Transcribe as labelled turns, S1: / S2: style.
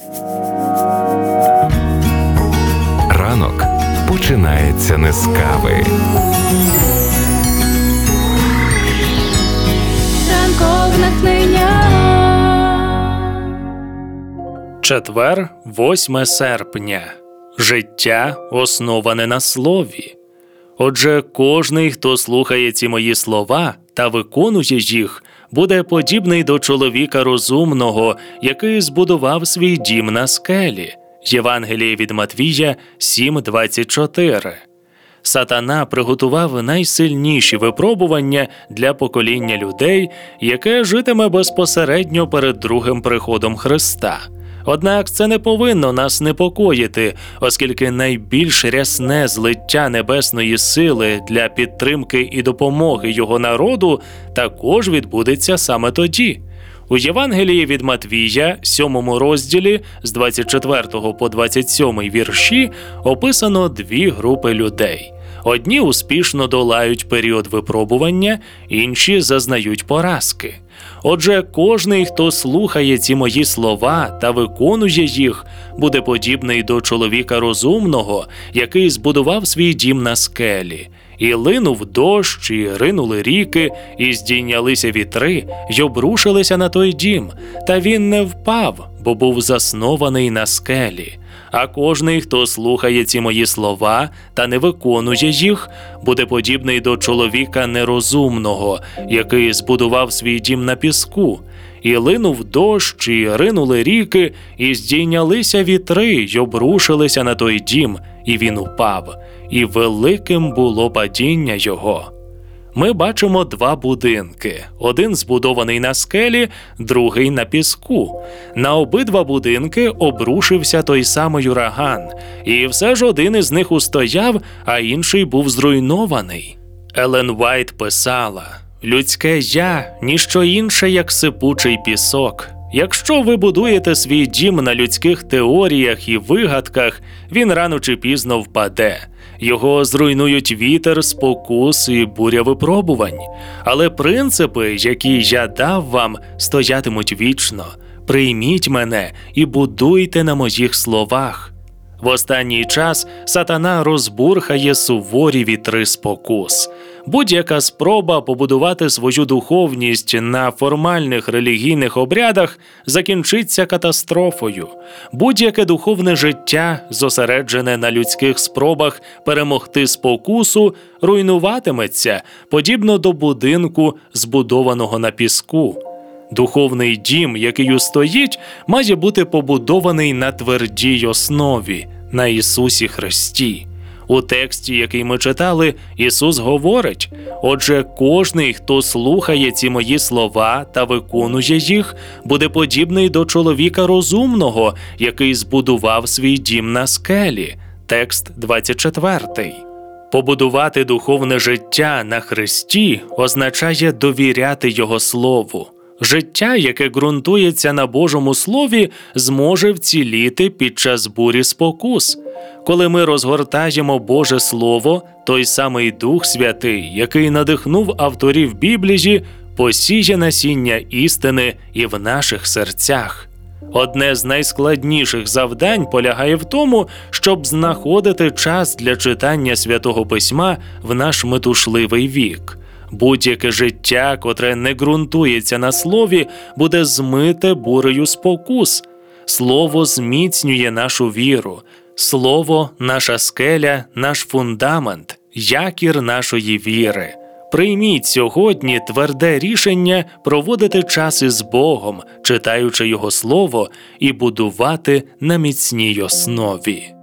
S1: Ранок починається не з кави.
S2: Ранкове натхнення.
S3: Четвер, 8 серпня. Життя основане на слові. Отже, кожний, хто слухає ці мої слова та виконує їх, буде подібний до чоловіка розумного, який збудував свій дім на скелі. Євангеліє від Матвія 7:24. Сатана приготував найсильніші випробування для покоління людей, яке житиме безпосередньо перед другим приходом Христа. Однак це не повинно нас непокоїти, оскільки найбільш рясне злиття небесної сили для підтримки і допомоги його народу також відбудеться саме тоді. У Євангелії від Матвія, 7 розділі, з 24 по 27 вірші, описано дві групи людей. Одні успішно долають період випробування, інші зазнають поразки. Отже, кожний, хто слухає ці мої слова та виконує їх, буде подібний до чоловіка розумного, який збудував свій дім на скелі. І линув дощ, і ринули ріки, і здійнялися вітри, й обрушилися на той дім. Та він не впав, бо був заснований на скелі. А кожний, хто слухає ці мої слова та не виконує їх, буде подібний до чоловіка нерозумного, який збудував свій дім на піску. І линув дощ, і ринули ріки, і здійнялися вітри, й обрушилися на той дім, і він упав. І великим було падіння його. Ми бачимо два будинки. Один збудований на скелі, другий на піску. На обидва будинки обрушився той самий ураган. І все ж один із них устояв, а інший був зруйнований. Елен Вайт писала: «Людське «я» – ніщо інше, як сипучий пісок. Якщо ви будуєте свій дім на людських теоріях і вигадках, він рано чи пізно впаде. Його зруйнують вітер, спокус і буря випробувань. Але принципи, які я дав вам, стоятимуть вічно. Прийміть мене і будуйте на моїх словах». В останній час сатана розбурхає суворі вітри спокус. Будь-яка спроба побудувати свою духовність на формальних релігійних обрядах закінчиться катастрофою. Будь-яке духовне життя, зосереджене на людських спробах перемогти спокусу, руйнуватиметься, подібно до будинку, збудованого на піску. Духовний дім, який устоїть, має бути побудований на твердій основі, на Ісусі Христі. У тексті, який ми читали, Ісус говорить: «Отже, кожний, хто слухає ці мої слова та виконує їх, буде подібний до чоловіка розумного, який збудував свій дім на скелі». Текст 24. Побудувати духовне життя на Христі означає довіряти Його Слову. Життя, яке ґрунтується на Божому Слові, зможе вціліти під час бурі спокус. Коли ми розгортаємо Боже Слово, той самий Дух Святий, який надихнув авторів Біблії, посіє насіння істини і в наших серцях. Одне з найскладніших завдань полягає в тому, щоб знаходити час для читання Святого Письма в наш метушливий вік. Будь-яке життя, котре не ґрунтується на слові, буде змите бурею спокус. Слово зміцнює нашу віру. Слово – наша скеля, наш фундамент, якір нашої віри. Прийміть сьогодні тверде рішення проводити час із Богом, читаючи Його Слово, і будувати на міцній основі.